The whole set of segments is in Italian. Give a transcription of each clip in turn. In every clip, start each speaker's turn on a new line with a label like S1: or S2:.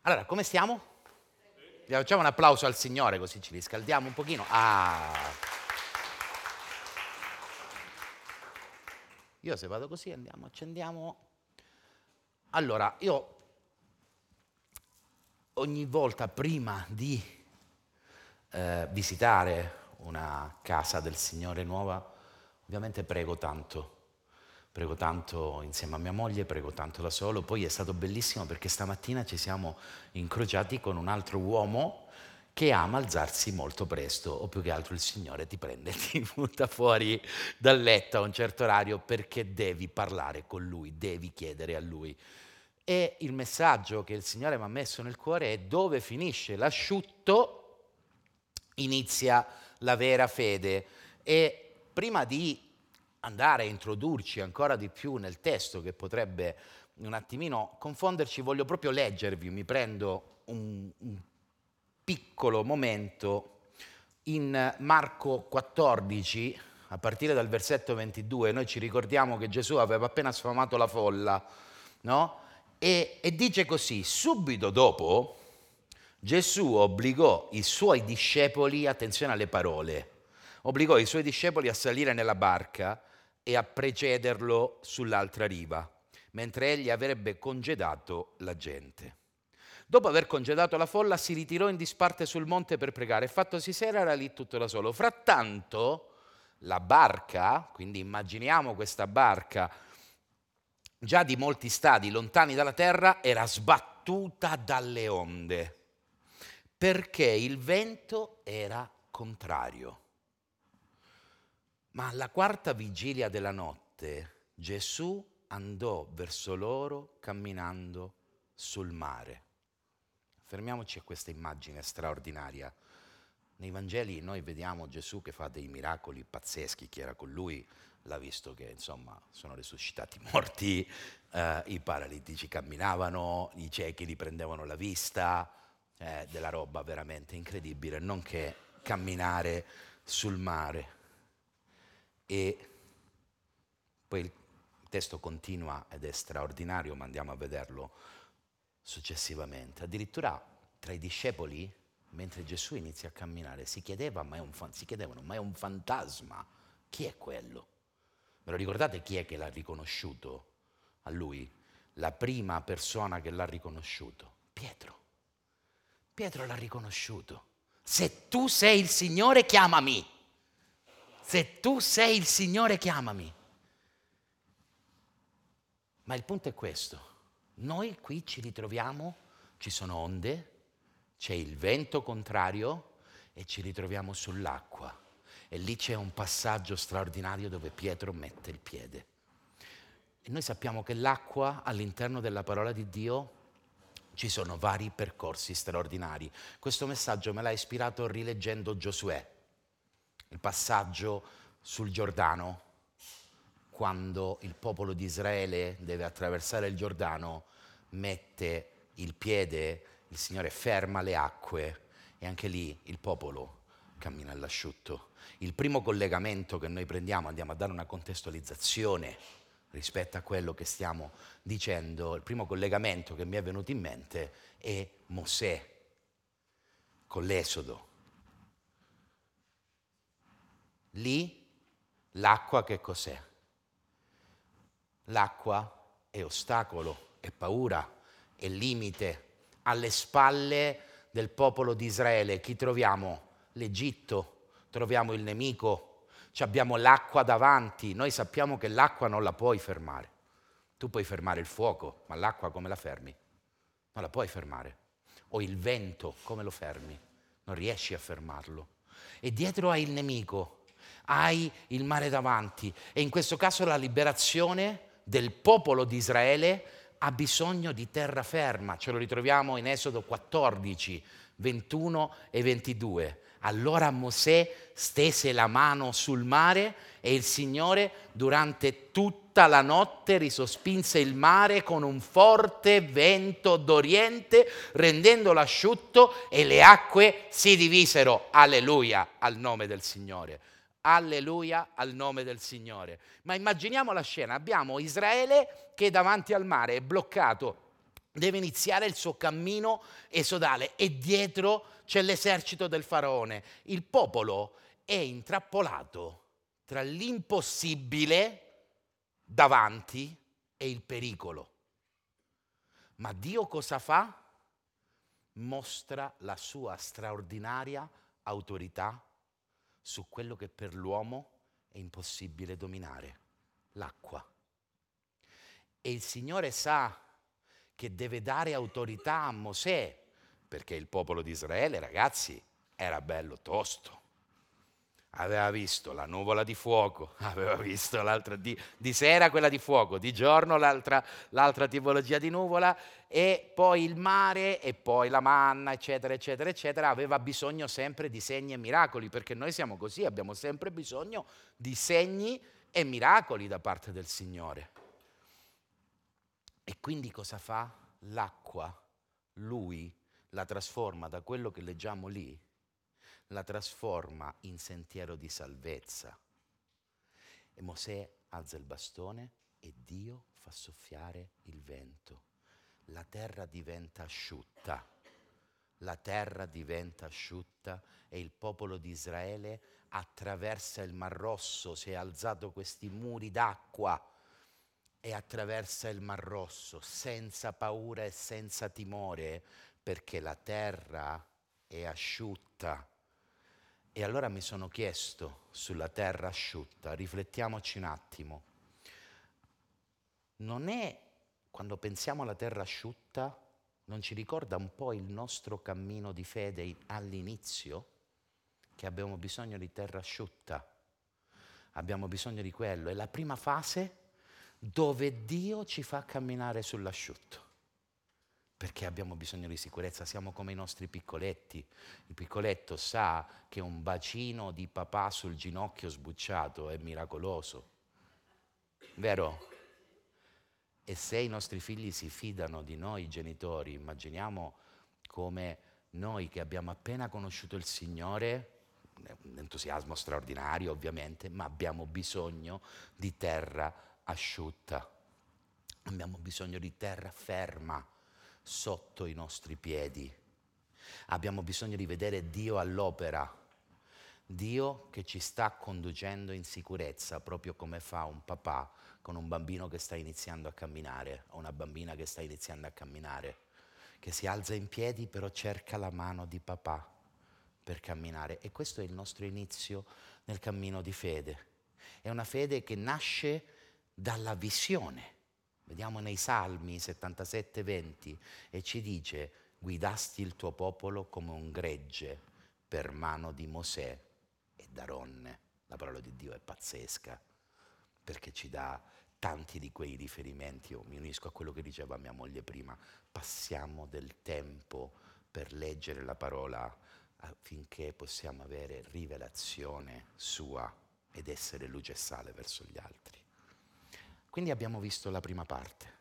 S1: Allora, come stiamo? Facciamo un applauso al Signore così ci riscaldiamo un pochino. Io se vado così andiamo, accendiamo. Allora, io ogni volta prima di visitare una casa del Signore nuova, ovviamente prego tanto insieme a mia moglie, prego tanto da solo. Poi è stato bellissimo perché stamattina ci siamo incrociati con un altro uomo che ama alzarsi molto presto, o più che altro il Signore ti prende e ti butta fuori dal letto a un certo orario perché devi parlare con Lui, devi chiedere a Lui. E il messaggio che il Signore mi ha messo nel cuore è: dove finisce l'asciutto inizia la vera fede. E prima di andare a introdurci ancora di più nel testo, che potrebbe un attimino confonderci, voglio proprio leggervi, mi prendo un piccolo momento in Marco 14, a partire dal versetto 22. Noi ci ricordiamo che Gesù aveva appena sfamato la folla, no? E dice così: subito dopo Gesù obbligò i suoi discepoli, attenzione alle parole, obbligò i suoi discepoli a salire nella barca e a precederlo sull'altra riva, mentre egli avrebbe congedato la gente. Dopo aver congedato la folla, si ritirò in disparte sul monte per pregare e fattosi sera era lì tutto da solo. Frattanto la barca, quindi immaginiamo questa barca già di molti stadi lontani dalla terra, era sbattuta dalle onde perché il vento era contrario. Ma alla quarta vigilia della notte Gesù andò verso loro camminando sul mare. Fermiamoci a questa immagine straordinaria. Nei Vangeli noi vediamo Gesù che fa dei miracoli pazzeschi. Chi era con lui l'ha visto che insomma sono risuscitati morti, i paralitici camminavano, i ciechi riprendevano la vista, della roba veramente incredibile, non che camminare sul mare. E poi il testo continua ed è straordinario, ma andiamo a vederlo successivamente. Addirittura tra i discepoli, mentre Gesù inizia a camminare, si chiedevano: ma è un fantasma? Chi è quello? Ve lo ricordate chi è che l'ha riconosciuto a lui? La prima persona che l'ha riconosciuto? Pietro. Pietro l'ha riconosciuto. Se tu sei il Signore, chiamami. Se tu sei il Signore, chiamami. Ma il punto è questo. Noi qui ci ritroviamo, ci sono onde, c'è il vento contrario e ci ritroviamo sull'acqua. E lì c'è un passaggio straordinario dove Pietro mette il piede. E noi sappiamo che l'acqua, all'interno della parola di Dio, ci sono vari percorsi straordinari. Questo messaggio me l'ha ispirato rileggendo Giosuè, il passaggio sul Giordano, quando il popolo di Israele deve attraversare il Giordano, mette il piede, il Signore ferma le acque e anche lì il popolo cammina all'asciutto. Il primo collegamento che noi prendiamo, andiamo a dare una contestualizzazione rispetto a quello che stiamo dicendo, il primo collegamento che mi è venuto in mente è Mosè con l'Esodo. Lì l'acqua che cos'è? L'acqua è ostacolo, è paura, è limite. Alle spalle del popolo di Israele chi troviamo? L'Egitto, troviamo il nemico, abbiamo l'acqua davanti. Noi sappiamo che l'acqua non la puoi fermare. Tu puoi fermare il fuoco, ma l'acqua come la fermi? Non la puoi fermare. O il vento, come lo fermi? Non riesci a fermarlo. E dietro hai il nemico, hai il mare davanti. E in questo caso la liberazione del popolo di Israele ha bisogno di terraferma. Ce lo ritroviamo in Esodo 14, 21 e 22. Allora Mosè stese la mano sul mare e il Signore durante tutta la notte risospinse il mare con un forte vento d'oriente, rendendolo asciutto, e le acque si divisero. Alleluia al nome del Signore. Alleluia al nome del Signore. Ma immaginiamo la scena: abbiamo Israele che davanti al mare è bloccato deve iniziare il suo cammino esodale e dietro c'è l'esercito del faraone. Il popolo è intrappolato tra l'impossibile davanti e il pericolo. Ma Dio cosa fa? Mostra la sua straordinaria autorità su quello che per l'uomo è impossibile dominare, l'acqua. E il Signore sa che deve dare autorità a Mosè, perché il popolo di Israele, ragazzi, era bello tosto. Aveva visto la nuvola di fuoco, aveva visto l'altra di sera quella di fuoco, di giorno l'altra tipologia di nuvola, e poi il mare e poi la manna, eccetera, eccetera, eccetera. Aveva bisogno sempre di segni e miracoli, perché noi siamo così, abbiamo sempre bisogno di segni e miracoli da parte del Signore. E quindi cosa fa? L'acqua, lui la trasforma da quello che leggiamo lì, la trasforma in sentiero di salvezza. E Mosè alza il bastone e Dio fa soffiare il vento. La terra diventa asciutta. La terra diventa asciutta e il popolo di Israele attraversa il Mar Rosso. Si è alzato questi muri d'acqua e attraversa il Mar Rosso senza paura e senza timore, perché la terra è asciutta. E allora mi sono chiesto, sulla terra asciutta, riflettiamoci un attimo, non è, quando pensiamo alla terra asciutta, non ci ricorda un po' il nostro cammino di fede all'inizio? Che abbiamo bisogno di terra asciutta, abbiamo bisogno di quello, è la prima fase dove Dio ci fa camminare sull'asciutto. Perché abbiamo bisogno di sicurezza, siamo come i nostri piccoletti. Il piccoletto sa che un bacino di papà sul ginocchio sbucciato è miracoloso, vero? E se i nostri figli si fidano di noi genitori, immaginiamo come noi che abbiamo appena conosciuto il Signore, un entusiasmo straordinario ovviamente, ma abbiamo bisogno di terra asciutta, abbiamo bisogno di terra ferma sotto i nostri piedi. Abbiamo bisogno di vedere Dio all'opera, Dio che ci sta conducendo in sicurezza, proprio come fa un papà con un bambino che sta iniziando a camminare, o una bambina che sta iniziando a camminare, che si alza in piedi però cerca la mano di papà per camminare. E questo è il nostro inizio nel cammino di fede. È una fede che nasce dalla visione. Vediamo nei Salmi 77:20 e ci dice: guidasti il tuo popolo come un gregge per mano di Mosè e d'Aaronne. La parola di Dio è pazzesca perché ci dà tanti di quei riferimenti. Io mi unisco a quello che diceva mia moglie prima: passiamo del tempo per leggere la parola affinché possiamo avere rivelazione sua ed essere luce e sale verso gli altri. Quindi abbiamo visto la prima parte,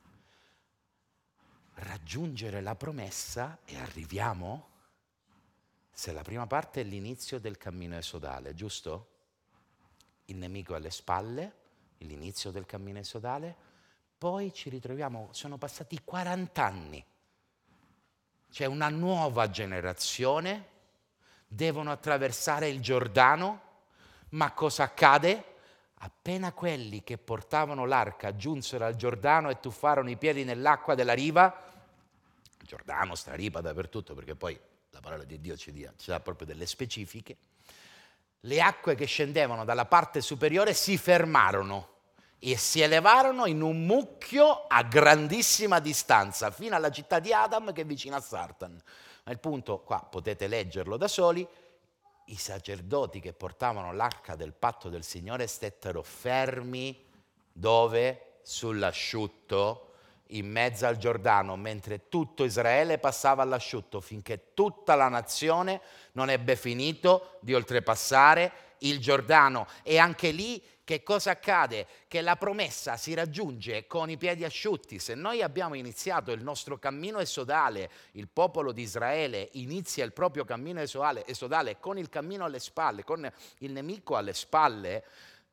S1: raggiungere la promessa, e arriviamo, se la prima parte è l'inizio del cammino esodale, giusto? Il nemico alle spalle, l'inizio del cammino esodale, poi ci ritroviamo, sono passati 40 anni, c'è una nuova generazione, devono attraversare il Giordano, ma cosa accade? Appena quelli che portavano l'arca giunsero al Giordano e tuffarono i piedi nell'acqua della riva, Giordano, straripa dappertutto, perché poi la parola di Dio ci dà proprio delle specifiche, le acque che scendevano dalla parte superiore si fermarono e si elevarono in un mucchio a grandissima distanza, fino alla città di Adam che è vicino a Sartan. Ma il punto, qua potete leggerlo da soli, i sacerdoti che portavano l'arca del patto del Signore stettero fermi, dove? Sull'asciutto, in mezzo al Giordano, mentre tutto Israele passava all'asciutto, finché tutta la nazione non ebbe finito di oltrepassare il Giordano. E anche lì che cosa accade? Che la promessa si raggiunge con i piedi asciutti. Se noi abbiamo iniziato il nostro cammino esodale, il popolo di Israele inizia il proprio cammino esodale con il cammino alle spalle, con il nemico alle spalle,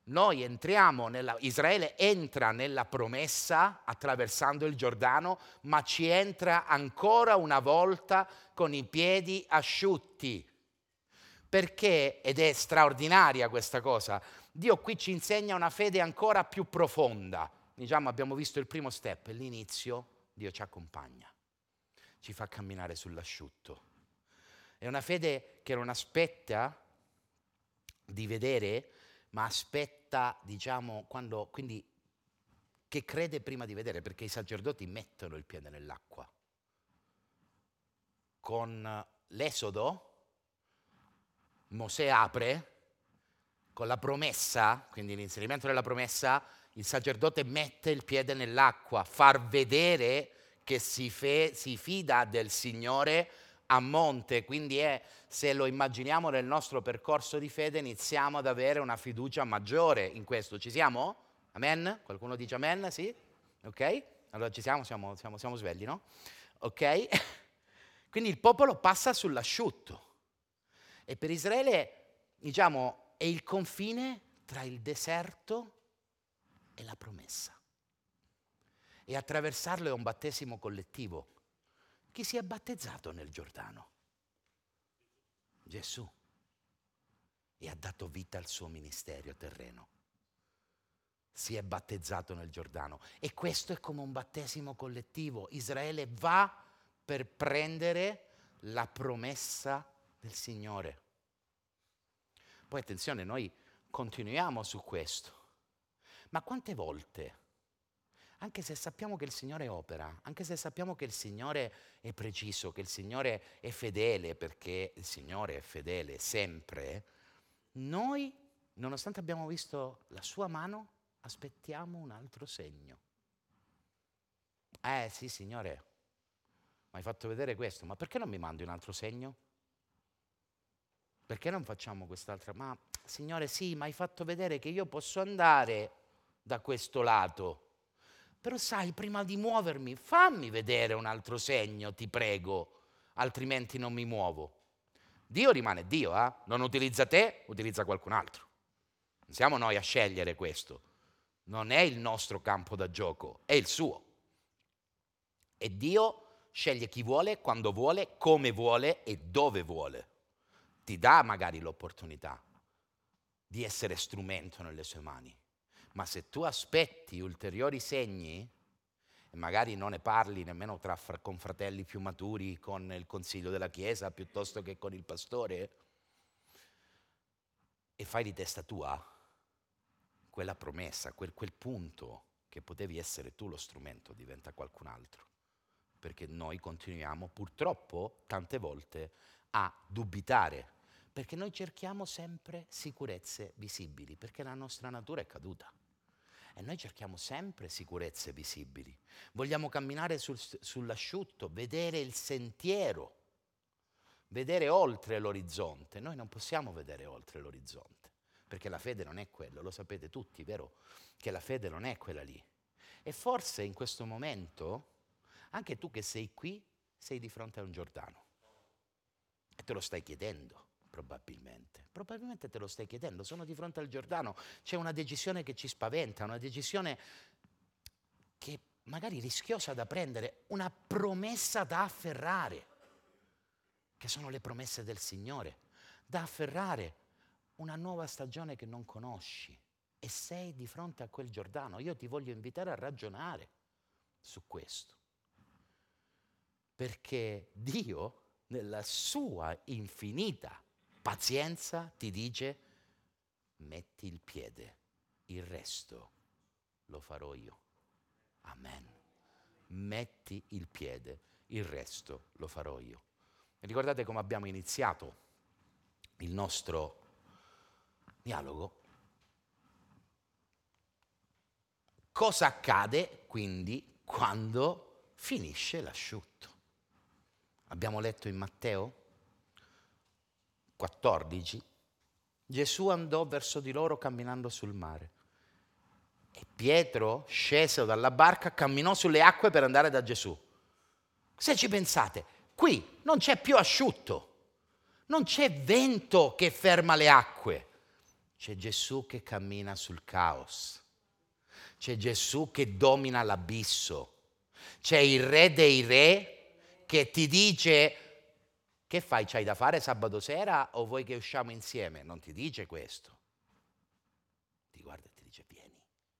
S1: Israele entra nella promessa attraversando il Giordano, ma ci entra ancora una volta con i piedi asciutti. Perché, ed è straordinaria questa cosa, Dio qui ci insegna una fede ancora più profonda. Diciamo, abbiamo visto il primo step, l'inizio, Dio ci accompagna, ci fa camminare sull'asciutto. È una fede che non aspetta di vedere, ma aspetta, diciamo, quindi che crede prima di vedere, perché i sacerdoti mettono il piede nell'acqua. Con l'Esodo Mosè apre, con la promessa, quindi l'inserimento della promessa, il sacerdote mette il piede nell'acqua, far vedere che si fida del Signore a monte. Quindi se lo immaginiamo nel nostro percorso di fede, iniziamo ad avere una fiducia maggiore in questo. Ci siamo? Amen? Qualcuno dice amen? Sì? Ok? Allora ci siamo svegli, no? Ok? Quindi il popolo passa sull'asciutto. E per Israele, diciamo, è il confine tra il deserto e la promessa. E attraversarlo è un battesimo collettivo. Chi si è battezzato nel Giordano? Gesù. E ha dato vita al suo ministero terreno. Si è battezzato nel Giordano. E questo è come un battesimo collettivo. Israele va per prendere la promessa del Signore. Poi attenzione, noi continuiamo su questo. Ma quante volte, anche se sappiamo che il Signore opera, anche se sappiamo che il Signore è preciso, che il Signore è fedele, perché il Signore è fedele sempre, noi, nonostante abbiamo visto la sua mano, aspettiamo un altro segno. Sì, Signore, mi hai fatto vedere questo, ma perché non mi mandi un altro segno? Perché non facciamo quest'altra? Ma Signore, sì, mi hai fatto vedere che io posso andare da questo lato. Però sai, prima di muovermi, fammi vedere un altro segno, ti prego, altrimenti non mi muovo. Dio rimane Dio, non utilizza te, utilizza qualcun altro. Non siamo noi a scegliere questo. Non è il nostro campo da gioco, è il suo. E Dio sceglie chi vuole, quando vuole, come vuole e dove vuole. Ti dà magari l'opportunità di essere strumento nelle sue mani. Ma se tu aspetti ulteriori segni, e magari non ne parli nemmeno con fratelli più maturi, con il consiglio della Chiesa, piuttosto che con il pastore, e fai di testa tua, quella promessa, quel punto che potevi essere tu lo strumento, diventa qualcun altro. Perché noi continuiamo purtroppo tante volte a dubitare, perché noi cerchiamo sempre sicurezze visibili, perché la nostra natura è caduta. E noi cerchiamo sempre sicurezze visibili. Vogliamo camminare sull'asciutto, vedere il sentiero, vedere oltre l'orizzonte. Noi non possiamo vedere oltre l'orizzonte, perché la fede non è quello, lo sapete tutti, vero? Che la fede non è quella lì. E forse in questo momento, anche tu che sei qui, sei di fronte a un Giordano. E te lo stai chiedendo. Probabilmente te lo stai chiedendo, sono di fronte al Giordano, c'è una decisione che ci spaventa, una decisione che magari rischiosa da prendere, una promessa da afferrare, che sono le promesse del Signore, da afferrare, una nuova stagione che non conosci e sei di fronte a quel Giordano. Io ti voglio invitare a ragionare su questo, perché Dio, nella sua infinita pazienza, ti dice: metti il piede, il resto lo farò io. Amen. Metti il piede, il resto lo farò io. E ricordate come abbiamo iniziato il nostro dialogo? Cosa accade quindi quando finisce l'asciutto? Abbiamo letto in Matteo 14, Gesù andò verso di loro camminando sul mare. E Pietro, sceso dalla barca, camminò sulle acque per andare da Gesù. Se ci pensate, qui non c'è più asciutto, non c'è vento che ferma le acque, C'è Gesù che cammina sul caos. C'è Gesù che domina l'abisso. C'è il Re dei Re che ti dice: che fai? C'hai da fare sabato sera o vuoi che usciamo insieme? Non ti dice questo. Ti guarda e ti dice: vieni,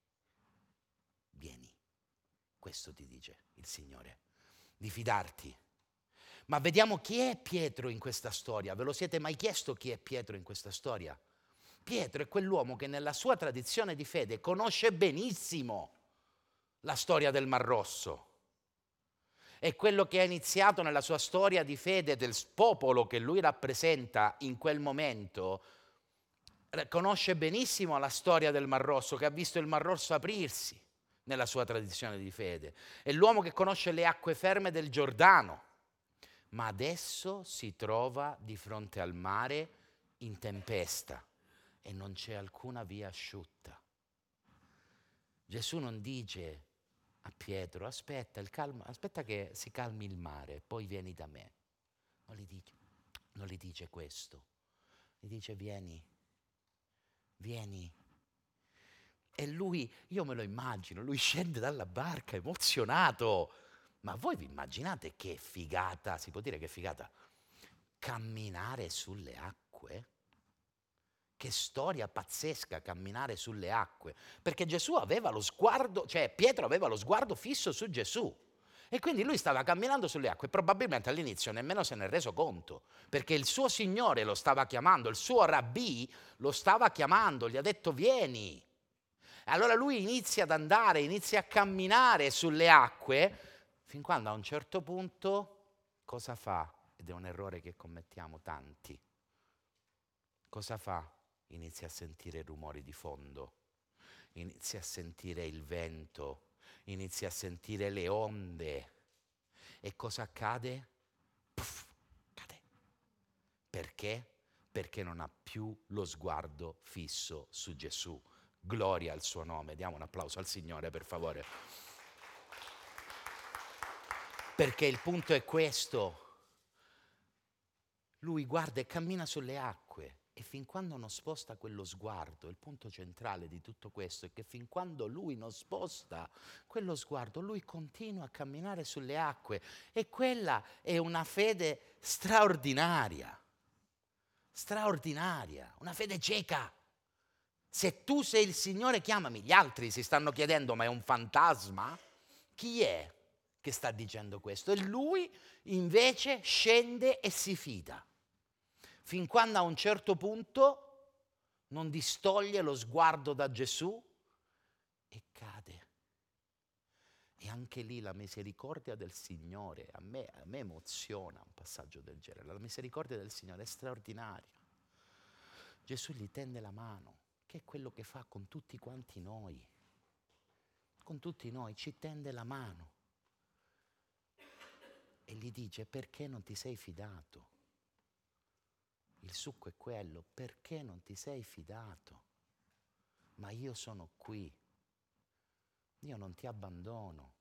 S1: vieni. Questo ti dice il Signore, di fidarti. Ma vediamo chi è Pietro in questa storia. Ve lo siete mai chiesto chi è Pietro in questa storia? Pietro è quell'uomo che nella sua tradizione di fede conosce benissimo la storia del Mar Rosso. È quello che ha iniziato nella sua storia di fede del popolo che lui rappresenta in quel momento. Conosce benissimo la storia del Mar Rosso, che ha visto il Mar Rosso aprirsi nella sua tradizione di fede. È l'uomo che conosce le acque ferme del Giordano, ma adesso si trova di fronte al mare in tempesta e non c'è alcuna via asciutta. Gesù non dice a Pietro: aspetta che si calmi il mare, poi vieni da me. Non gli dice questo. Gli dice: vieni, vieni. E lui, io me lo immagino, lui scende dalla barca emozionato. Ma voi vi immaginate che figata, si può dire che figata, camminare sulle acque? Che storia pazzesca camminare sulle acque, perché Gesù aveva lo sguardo, cioè Pietro aveva lo sguardo fisso su Gesù e quindi lui stava camminando sulle acque e probabilmente all'inizio nemmeno se ne è reso conto, perché il suo Signore lo stava chiamando, il suo rabbì lo stava chiamando, gli ha detto vieni. Allora lui inizia ad andare, inizia a camminare sulle acque, fin quando a un certo punto cosa fa? Ed è un errore che commettiamo tanti. Cosa fa? Inizia a sentire rumori di fondo, inizia a sentire il vento, inizia a sentire le onde. E cosa accade? Puff, cade. Perché? Perché non ha più lo sguardo fisso su Gesù. Gloria al suo nome. Diamo un applauso al Signore, per favore. Perché il punto è questo. Lui guarda e cammina sulle acque e fin quando non sposta quello sguardo, il punto centrale di tutto questo è che fin quando lui non sposta quello sguardo, lui continua a camminare sulle acque e quella è una fede straordinaria, straordinaria, una fede cieca. Se tu sei il Signore, chiamami. Gli altri si stanno chiedendo: ma è un fantasma? Chi è che sta dicendo questo? E lui invece scende e si fida, fin quando a un certo punto non distoglie lo sguardo da Gesù e cade. E anche lì la misericordia del Signore, a me emoziona un passaggio del genere. La misericordia del Signore è straordinaria. Gesù gli tende la mano, che è quello che fa con tutti quanti noi. Con tutti noi ci tende la mano e gli dice: perché non ti sei fidato? Il succo è quello: perché non ti sei fidato? Ma io sono qui, io non ti abbandono.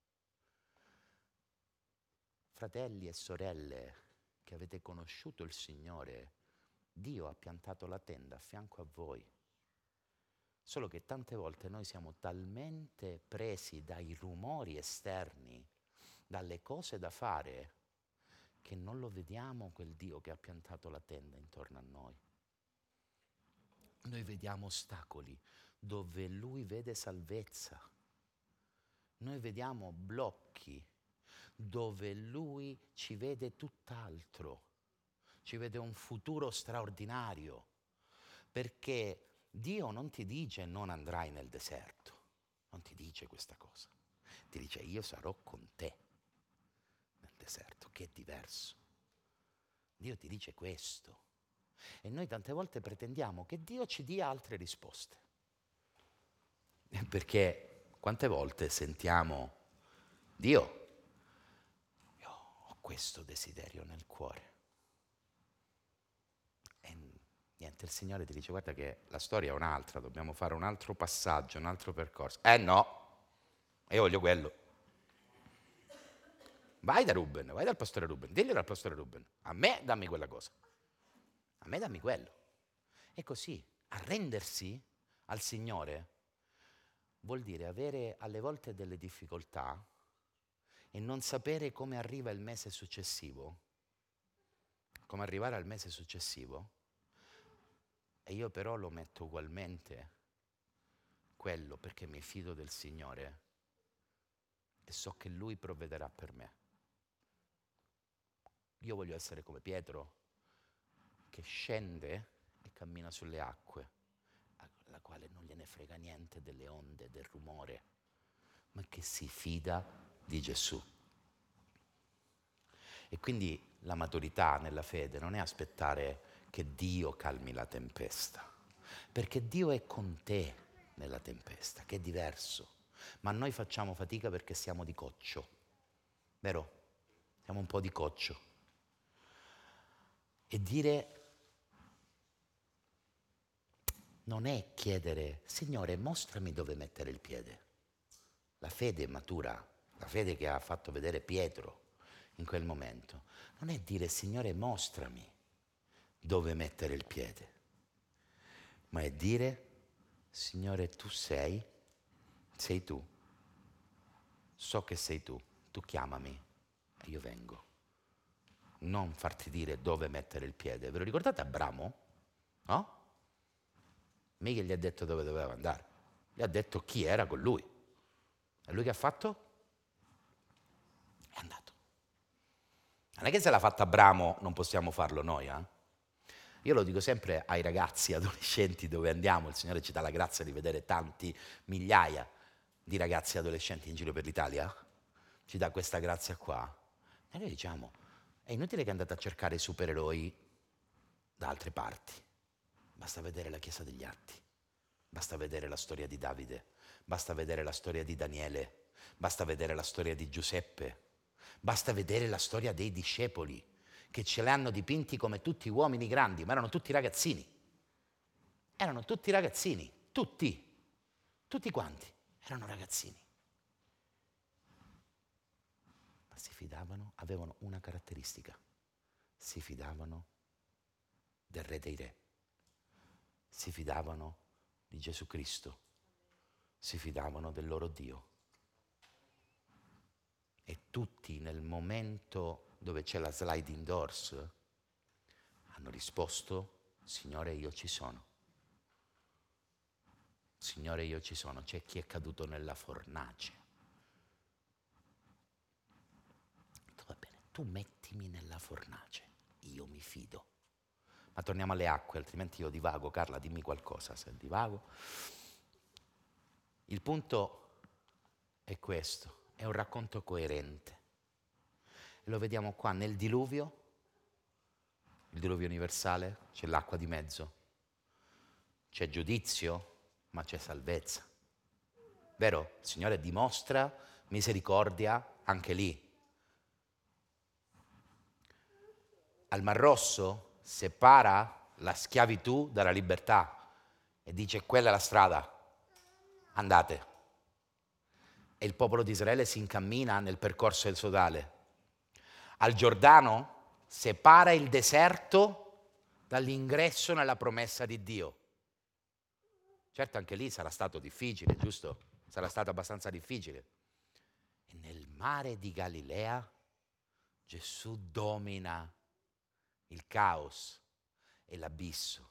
S1: Fratelli e sorelle che avete conosciuto il Signore, Dio ha piantato la tenda a fianco a voi. Solo che tante volte noi siamo talmente presi dai rumori esterni, dalle cose da fare, che non lo vediamo quel Dio che ha piantato la tenda intorno a noi. Noi vediamo ostacoli dove Lui vede salvezza. Noi vediamo blocchi dove Lui ci vede tutt'altro, ci vede un futuro straordinario, perché Dio non ti dice non andrai nel deserto, non ti dice questa cosa, ti dice io sarò con te nel deserto, che è diverso. Dio ti dice questo e noi tante volte pretendiamo che Dio ci dia altre risposte, perché quante volte sentiamo: Dio, io ho questo desiderio nel cuore. E niente, il Signore ti dice: guarda che la storia è un'altra, dobbiamo fare un altro passaggio, un altro percorso. No, io voglio quello. Vai da Ruben, vai dal pastore Ruben, diglielo al pastore Ruben: a me dammi quella cosa, a me dammi quello. E così Arrendersi al Signore vuol dire avere alle volte delle difficoltà e non sapere come arriva il mese successivo, come arrivare al mese successivo, e io però lo metto ugualmente quello perché mi fido del Signore e so che Lui provvederà per me. Io voglio essere come Pietro, che scende e cammina sulle acque, alla quale non gliene frega niente delle onde, del rumore, ma che si fida di Gesù. E quindi la maturità nella fede non è aspettare che Dio calmi la tempesta, perché Dio è con te nella tempesta, che è diverso. Ma noi facciamo fatica perché siamo di coccio, vero? Siamo un po' di coccio. E dire non è chiedere, Signore, mostrami dove mettere il piede. La fede matura, la fede che ha fatto vedere Pietro in quel momento, non è dire, Signore, mostrami dove mettere il piede, ma è dire, Signore, tu sei tu, so che sei tu chiamami e io vengo. Non farti dire dove mettere il piede. Ve lo ricordate Abramo? No? Mica gli ha detto dove doveva andare, gli ha detto chi era con lui. E lui che ha fatto? È andato. Non è che se l'ha fatta Abramo non possiamo farlo noi, eh? Io lo dico sempre ai ragazzi, adolescenti, dove andiamo, il Signore ci dà la grazia di vedere tanti, migliaia di ragazzi adolescenti in giro per l'Italia, ci dà questa grazia qua. E noi diciamo, è inutile che andate a cercare i supereroi da altre parti, basta vedere la Chiesa degli Atti, basta vedere la storia di Davide, basta vedere la storia di Daniele, basta vedere la storia di Giuseppe, basta vedere la storia dei discepoli, che ce li hanno dipinti come tutti uomini grandi, ma erano tutti ragazzini. Erano tutti ragazzini, tutti quanti erano ragazzini. Ma si fidavano, avevano una caratteristica, si fidavano del Re dei Re, si fidavano di Gesù Cristo, si fidavano del loro Dio. E tutti nel momento dove c'è la sliding doors hanno risposto, Signore, io ci sono. Signore, io ci sono. C'è chi è caduto nella fornace. Va bene, tu mettimi nella fornace, io mi fido. Ma torniamo alle acque, altrimenti io divago. Carla, dimmi qualcosa se divago. Il punto è questo, è un racconto coerente. E lo vediamo qua nel diluvio, il diluvio universale, c'è l'acqua di mezzo, c'è giudizio, ma c'è salvezza. Vero? Il Signore dimostra misericordia anche lì. Al Mar Rosso separa la schiavitù dalla libertà e dice quella è la strada, andate. E il popolo di Israele si incammina nel percorso del sodale. Al Giordano separa il deserto dall'ingresso nella promessa di Dio. Certo anche lì sarà stato difficile, giusto? Sarà stato abbastanza difficile. E nel mare di Galilea Gesù domina il caos e l'abisso.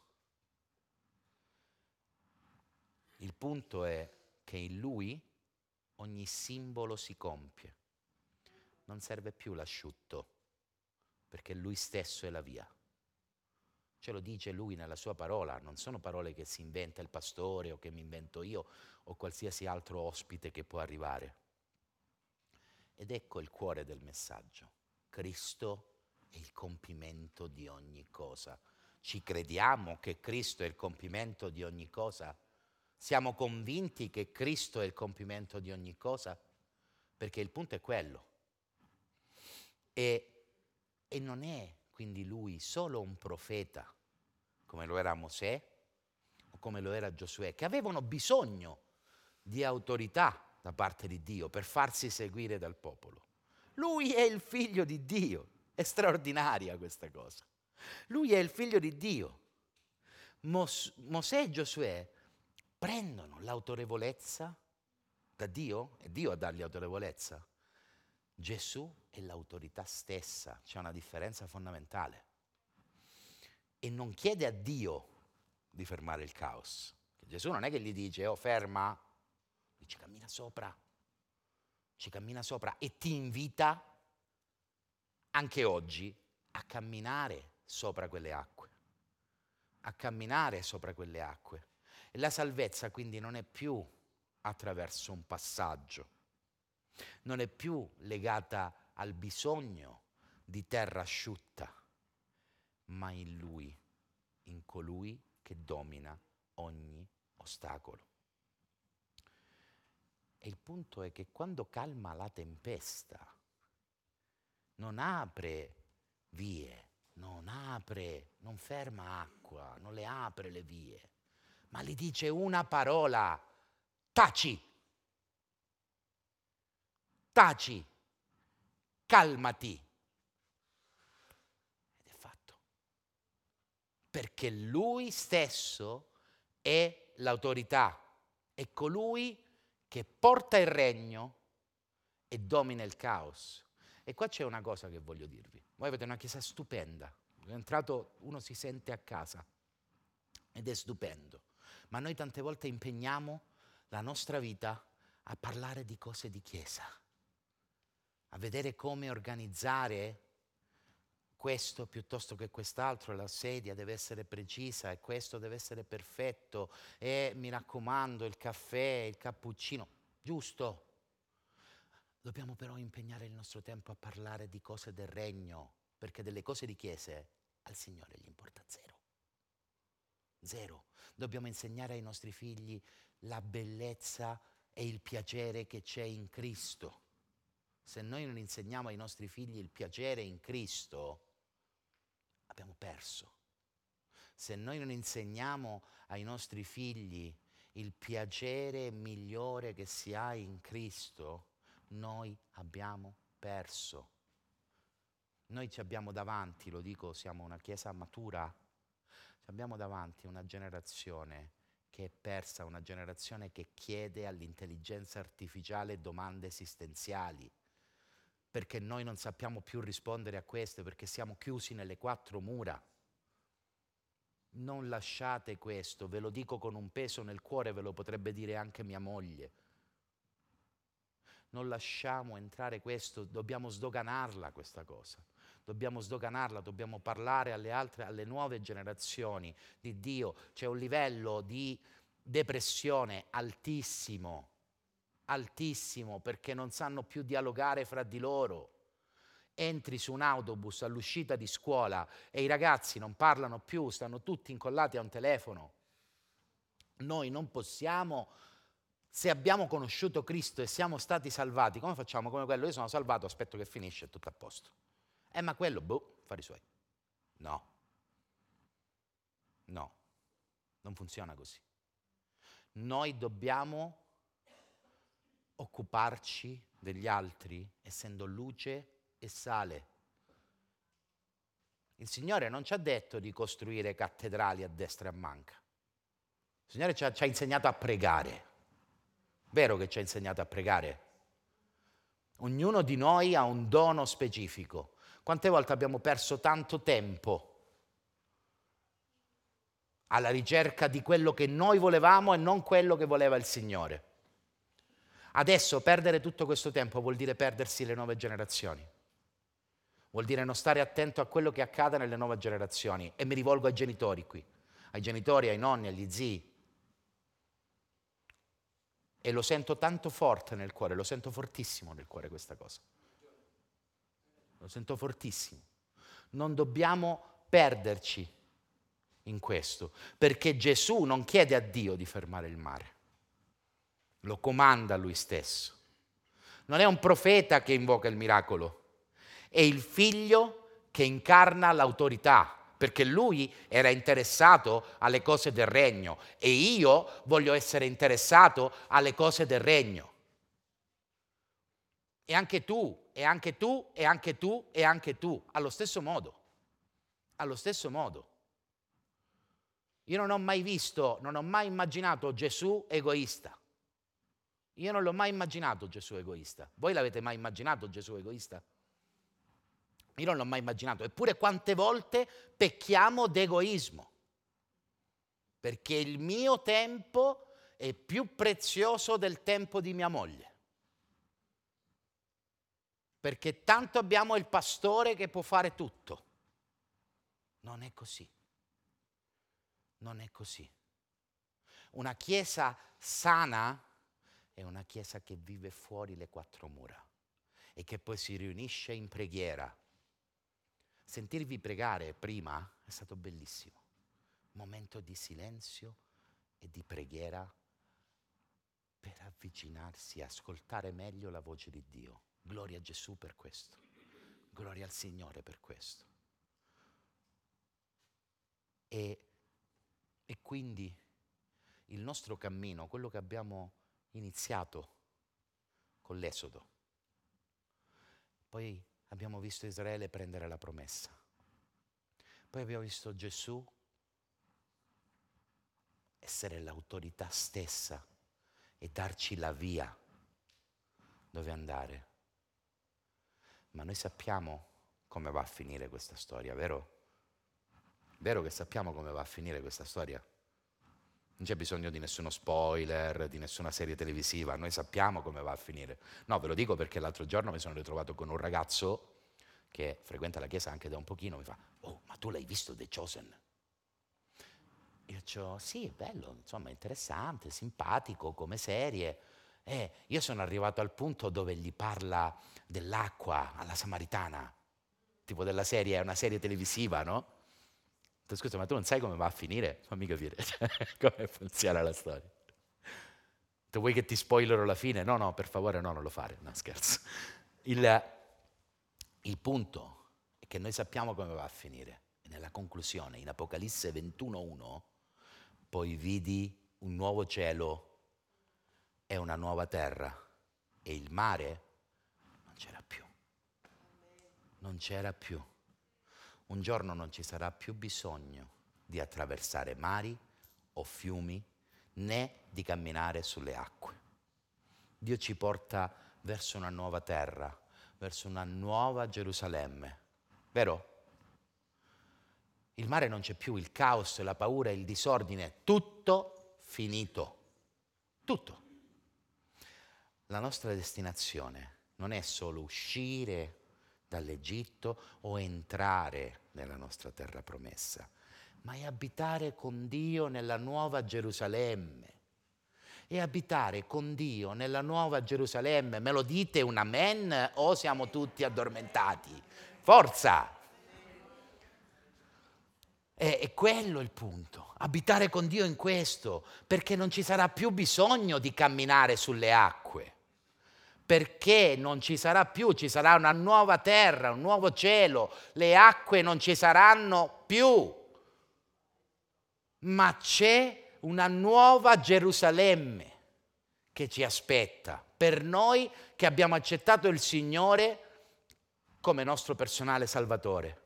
S1: Il punto è che in Lui ogni simbolo si compie. Non serve più l'asciutto, perché Lui stesso è la via. Ce lo dice Lui nella sua parola, non sono parole che si inventa il pastore o che mi invento io o qualsiasi altro ospite che può arrivare. Ed ecco il cuore del messaggio. Cristo è il compimento di ogni cosa. Ci crediamo che Cristo è il compimento di ogni cosa? Siamo convinti che Cristo è il compimento di ogni cosa? Perché il punto è quello. E non è quindi Lui solo un profeta, come lo era Mosè o come lo era Giosuè, che avevano bisogno di autorità da parte di Dio per farsi seguire dal popolo. Lui è il figlio di Dio, è straordinaria questa cosa. Lui è il figlio di Dio, Mosè e Giosuè prendono l'autorevolezza da Dio, è Dio a dargli autorevolezza. Gesù è l'autorità stessa, c'è una differenza fondamentale. E non chiede a Dio di fermare il caos. Gesù non è che gli dice, oh ferma, ci cammina sopra e ti invita anche oggi a camminare sopra quelle acque. A camminare sopra quelle acque. E la salvezza quindi non è più attraverso un passaggio, non è più legata al bisogno di terra asciutta, ma in Lui, in colui che domina ogni ostacolo. E il punto è che quando calma la tempesta, non apre vie, non ferma acqua, non le apre le vie, ma gli dice una parola: taci, calmati. Ed è fatto. Perché Lui stesso è l'autorità, è colui che porta il regno e domina il caos. E qua c'è una cosa che voglio dirvi. Voi avete una chiesa stupenda, è entrato, uno si sente a casa ed è stupendo, ma noi tante volte impegniamo la nostra vita a parlare di cose di chiesa, a vedere come organizzare questo piuttosto che quest'altro, la sedia deve essere precisa e questo deve essere perfetto e mi raccomando il caffè, il cappuccino, giusto. Dobbiamo però impegnare il nostro tempo a parlare di cose del regno, perché delle cose di chiese al Signore gli importa zero. Zero. Dobbiamo insegnare ai nostri figli la bellezza e il piacere che c'è in Cristo. Se noi non insegniamo ai nostri figli il piacere in Cristo, abbiamo perso. Se noi non insegniamo ai nostri figli il piacere migliore che si ha in Cristo, noi abbiamo perso. Noi ci abbiamo davanti, lo dico, siamo una chiesa matura, ci abbiamo davanti una generazione che è persa, una generazione che chiede all'intelligenza artificiale domande esistenziali, perché noi non sappiamo più rispondere a queste, perché siamo chiusi nelle quattro mura. Non lasciate questo, ve lo dico con un peso nel cuore, ve lo potrebbe dire anche mia moglie. Non lasciamo entrare questo, dobbiamo sdoganarla questa cosa. Dobbiamo sdoganarla, dobbiamo parlare alle nuove generazioni di Dio. C'è un livello di depressione altissimo, altissimo, perché non sanno più dialogare fra di loro. Entri su un autobus all'uscita di scuola e i ragazzi non parlano più, stanno tutti incollati a un telefono. Noi non possiamo, se abbiamo conosciuto Cristo e siamo stati salvati, come facciamo? Come quello, io sono salvato, aspetto che finisce, è tutto a posto. Ma quello, fare i suoi. No, non funziona così. Noi dobbiamo occuparci degli altri, essendo luce e sale. Il Signore non ci ha detto di costruire cattedrali a destra e a manca. Il Signore ci ha insegnato a pregare. Vero che ci ha insegnato a pregare? Ognuno di noi ha un dono specifico. Quante volte abbiamo perso tanto tempo alla ricerca di quello che noi volevamo e non quello che voleva il Signore? Adesso perdere tutto questo tempo vuol dire perdersi le nuove generazioni. Vuol dire non stare attento a quello che accade nelle nuove generazioni. E mi rivolgo ai genitori qui, ai genitori, ai nonni, agli zii. E lo sento tanto forte nel cuore, lo sento fortissimo nel cuore questa cosa. Lo sento fortissimo. Non dobbiamo perderci in questo, perché Gesù non chiede a Dio di fermare il mare, lo comanda lui stesso. Non è un profeta che invoca il miracolo, è il figlio che incarna l'autorità, perché lui era interessato alle cose del regno e io voglio essere interessato alle cose del regno. E anche tu, e anche tu, e anche tu, e anche tu, allo stesso modo. Allo stesso modo. Io non ho mai immaginato Gesù egoista. Io non l'ho mai immaginato Gesù egoista. Voi l'avete mai immaginato Gesù egoista? Io non l'ho mai immaginato. Eppure quante volte pecchiamo d'egoismo. Perché il mio tempo è più prezioso del tempo di mia moglie. Perché tanto abbiamo il pastore che può fare tutto. Non è così. Non è così. Una chiesa sana è una chiesa che vive fuori le quattro mura e che poi si riunisce in preghiera. Sentirvi pregare prima è stato bellissimo. Momento di silenzio e di preghiera per avvicinarsi, ascoltare meglio la voce di Dio. Gloria a Gesù per questo. Gloria al Signore per questo. E quindi il nostro cammino, quello che abbiamo iniziato con l'Esodo, poi abbiamo visto Israele prendere la promessa, poi abbiamo visto Gesù essere l'autorità stessa e darci la via dove andare. Ma noi sappiamo come va a finire questa storia, vero? Vero che sappiamo come va a finire questa storia? Non c'è bisogno di nessuno spoiler, di nessuna serie televisiva, noi sappiamo come va a finire. No, ve lo dico perché l'altro giorno mi sono ritrovato con un ragazzo che frequenta la chiesa anche da un pochino, mi fa: "Oh, ma tu l'hai visto The Chosen?" Io dico: "Sì, è bello, insomma, è interessante, simpatico come serie." Io sono arrivato al punto dove gli parla dell'acqua alla Samaritana, tipo della serie, è una serie televisiva, no? Scusa, ma tu non sai come va a finire? Fammi capire come funziona la storia. Tu vuoi che ti spoilerò la fine? No, per favore, no, non lo fare. No, scherzo. Il punto è che noi sappiamo come va a finire. E nella conclusione, in Apocalisse 21:1, poi vidi un nuovo cielo e una nuova terra e il mare non c'era più. Non c'era più. Un giorno non ci sarà più bisogno di attraversare mari o fiumi, né di camminare sulle acque. Dio ci porta verso una nuova terra, verso una nuova Gerusalemme, vero? Il mare non c'è più, il caos, la paura, il disordine, tutto finito. Tutto. La nostra destinazione non è solo uscire dall'Egitto o entrare nella nostra terra promessa, ma è abitare con Dio nella nuova Gerusalemme. E abitare con Dio nella nuova Gerusalemme, me lo dite un amen o siamo tutti addormentati? Forza! È quello il punto, abitare con Dio in questo, perché non ci sarà più bisogno di camminare sulle acque. Perché non ci sarà più, ci sarà una nuova terra, un nuovo cielo, le acque non ci saranno più, ma c'è una nuova Gerusalemme che ci aspetta per noi che abbiamo accettato il Signore come nostro personale Salvatore.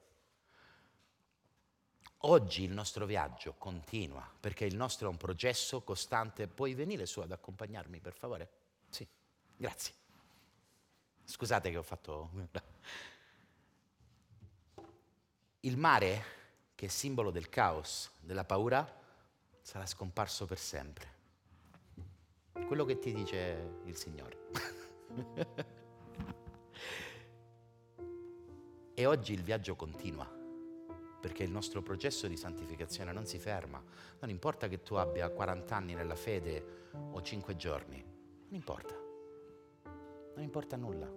S1: Oggi il nostro viaggio continua perché il nostro è un processo costante. Puoi venire su ad accompagnarmi, per favore? Sì, grazie. Scusate che ho fatto... Il mare, che è simbolo del caos, della paura, sarà scomparso per sempre. Quello che ti dice il Signore. E oggi il viaggio continua, perché il nostro processo di santificazione non si ferma. Non importa che tu abbia 40 anni nella fede o 5 giorni, non importa. Non importa nulla.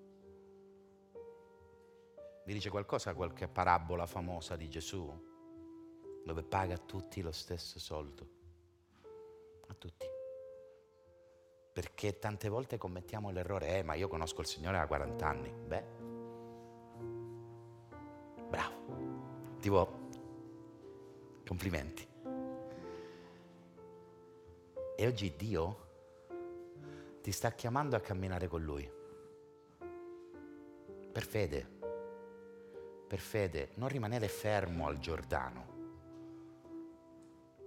S1: Vi dice qualcosa qualche parabola famosa di Gesù? Dove paga a tutti lo stesso soldo. A tutti. Perché tante volte commettiamo l'errore, ma io conosco il Signore da 40 anni. Beh, bravo. Tipo, complimenti. E oggi Dio ti sta chiamando a camminare con Lui. Per fede, non rimanere fermo al Giordano.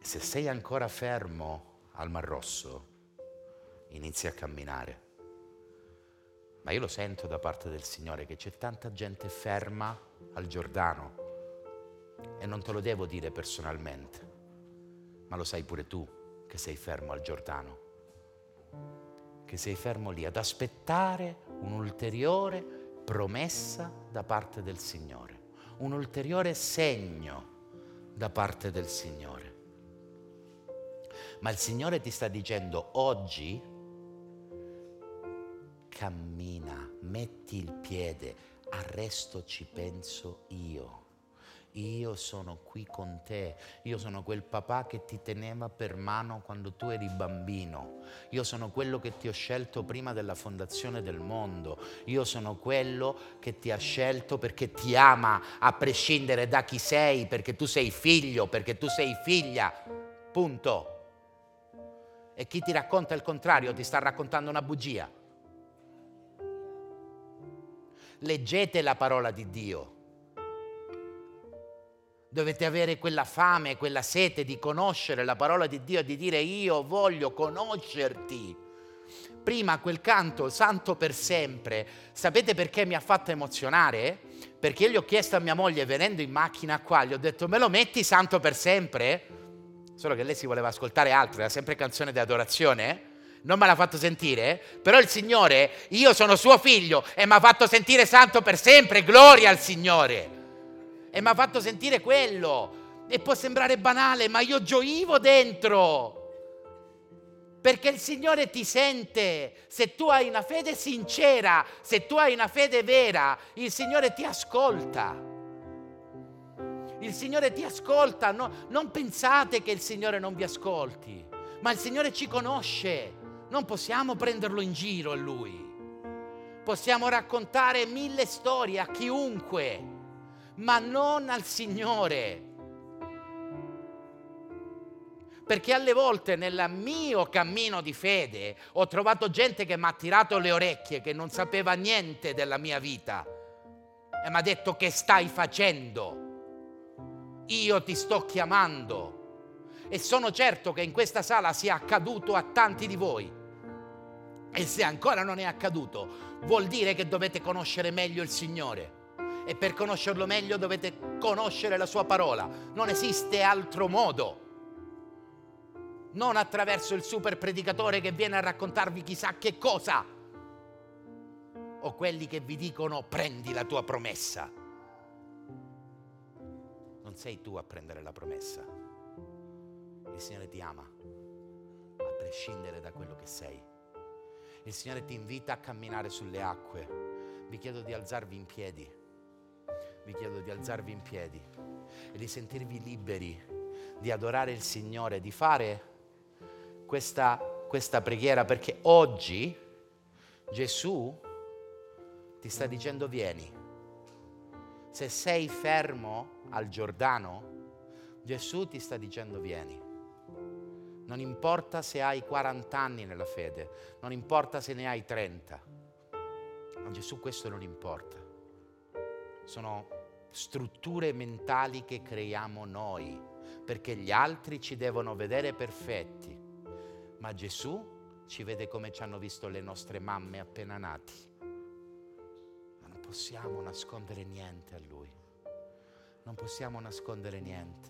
S1: Se sei ancora fermo al Mar Rosso, inizi a camminare. Ma io lo sento da parte del Signore che c'è tanta gente ferma al Giordano e non te lo devo dire personalmente, ma lo sai pure tu che sei fermo al Giordano, che sei fermo lì ad aspettare un'ulteriore promessa da parte del Signore, un ulteriore segno da parte del Signore. Ma il Signore ti sta dicendo oggi: cammina, metti il piede, al resto ci penso io. Io sono qui con te, io sono quel papà che ti teneva per mano quando tu eri bambino, io sono quello che ti ho scelto prima della fondazione del mondo, io sono quello che ti ha scelto perché ti ama a prescindere da chi sei, perché tu sei figlio, perché tu sei figlia, punto. E chi ti racconta il contrario ti sta raccontando una bugia. Leggete la parola di Dio. Dovete avere quella fame, quella sete di conoscere la parola di Dio e di dire: io voglio conoscerti. Prima quel canto, Santo per sempre, sapete perché mi ha fatto emozionare? Perché io gli ho chiesto a mia moglie, venendo in macchina qua, gli ho detto: me lo metti Santo per sempre? Solo che lei si voleva ascoltare altro, era sempre canzone di adorazione. Non me l'ha fatto sentire, però il Signore, io sono suo figlio e mi ha fatto sentire Santo per sempre, gloria al Signore. E mi ha fatto sentire quello. E può sembrare banale, ma io gioivo dentro. Perché il Signore ti sente. Se tu hai una fede sincera, se tu hai una fede vera, il Signore ti ascolta. Il Signore ti ascolta. No, non pensate che il Signore non vi ascolti, ma il Signore ci conosce. Non possiamo prenderlo in giro a Lui. Possiamo raccontare 1000 storie a chiunque, ma non al Signore. Perché alle volte nel mio cammino di fede ho trovato gente che mi ha tirato le orecchie, che non sapeva niente della mia vita e mi ha detto: che stai facendo? Io ti sto chiamando. E sono certo che in questa sala sia accaduto a tanti di voi. E se ancora non è accaduto, vuol dire che dovete conoscere meglio il Signore. E per conoscerlo meglio dovete conoscere la sua parola. Non esiste altro modo. Non attraverso il super predicatore che viene a raccontarvi chissà che cosa, o quelli che vi dicono: prendi la tua promessa. Non sei tu a prendere la promessa. Il Signore ti ama, a prescindere da quello che sei. Il Signore ti invita a camminare sulle acque. Vi chiedo di alzarvi in piedi. Vi chiedo di alzarvi in piedi e di sentirvi liberi di adorare il Signore, di fare questa preghiera, perché oggi Gesù ti sta dicendo: vieni. Se sei fermo al Giordano, Gesù ti sta dicendo: vieni. Non importa se hai 40 anni nella fede, non importa se ne hai 30. A Gesù questo non importa. Sono strutture mentali che creiamo noi, perché gli altri ci devono vedere perfetti, ma Gesù ci vede come ci hanno visto le nostre mamme appena nati. Ma non possiamo nascondere niente a Lui. Non possiamo nascondere niente.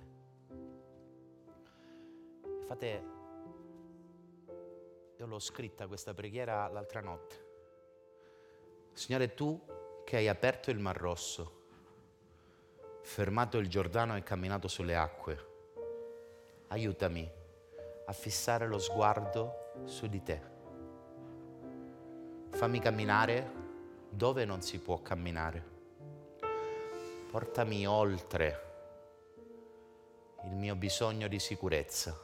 S1: Io l'ho scritta questa preghiera l'altra notte. Signore, tu che hai aperto il Mar Rosso, fermato il Giordano e camminato sulle acque, aiutami a fissare lo sguardo su di te. Fammi camminare dove non si può camminare. Portami oltre il mio bisogno di sicurezza.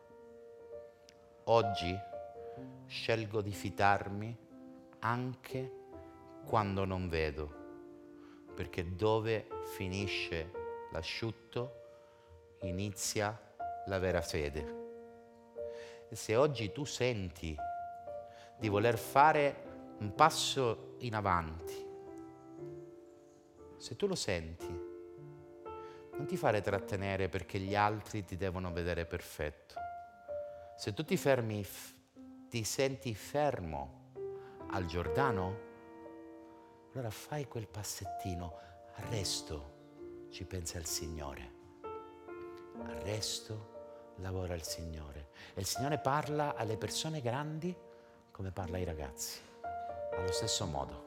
S1: Oggi scelgo di fidarmi anche quando non vedo, perché dove finisce l'asciutto inizia la vera fede. E se oggi tu senti di voler fare un passo in avanti, se tu lo senti, non non ti fare trattenere perché gli altri ti devono vedere perfetto. Se tu ti fermi, ti senti fermo al Giordano, allora fai quel passettino, al resto ci pensa il Signore, al resto lavora il Signore. E il Signore parla alle persone grandi come parla ai ragazzi, allo stesso modo,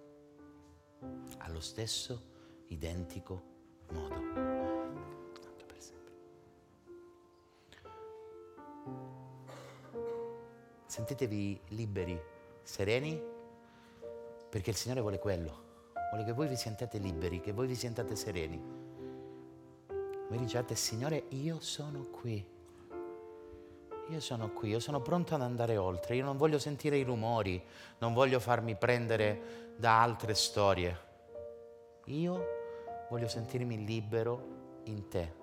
S1: allo stesso identico modo. Tanto per sempre. Sentitevi liberi, sereni, perché il Signore vuole quello. Vuole che voi vi sentiate liberi, che voi vi sentiate sereni. Voi diciate: Signore, io sono qui. Io sono qui, io sono pronto ad andare oltre. Io non voglio sentire i rumori, non voglio farmi prendere da altre storie. Io voglio sentirmi libero in te.